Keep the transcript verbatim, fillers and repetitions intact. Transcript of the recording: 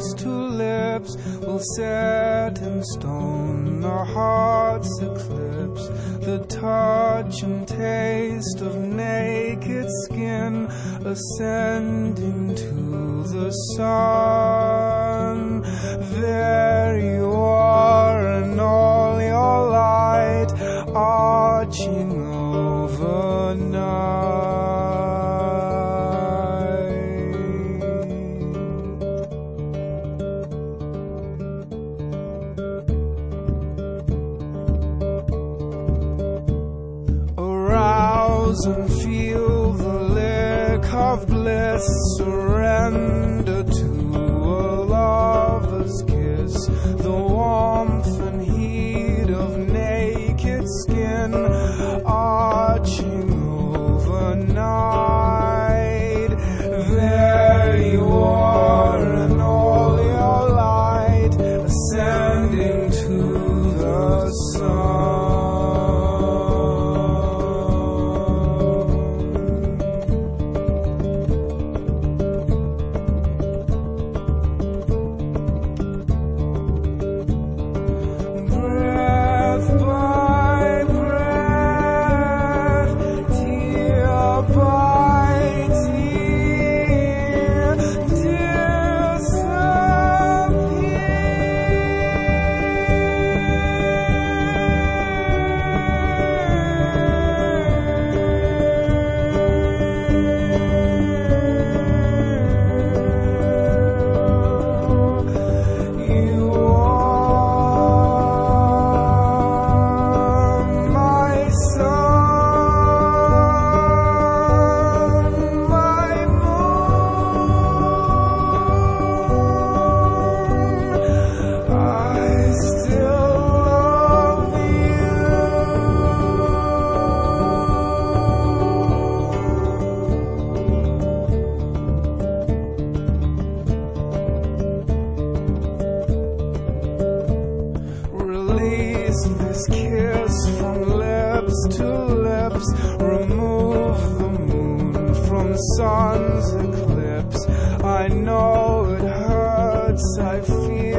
lips to lips will set in stone our hearts eclipse the touch and taste of naked skin ascending to the sun. There you are in all your light, arching over and feel the lick of bliss, surrender to a lover's kiss, the warmth and heat of naked skin arching over night. There you are in all your light, ascending to the sun. This kiss from lips to lips, remove the moon from sun's eclipse. I know it hurts, I feel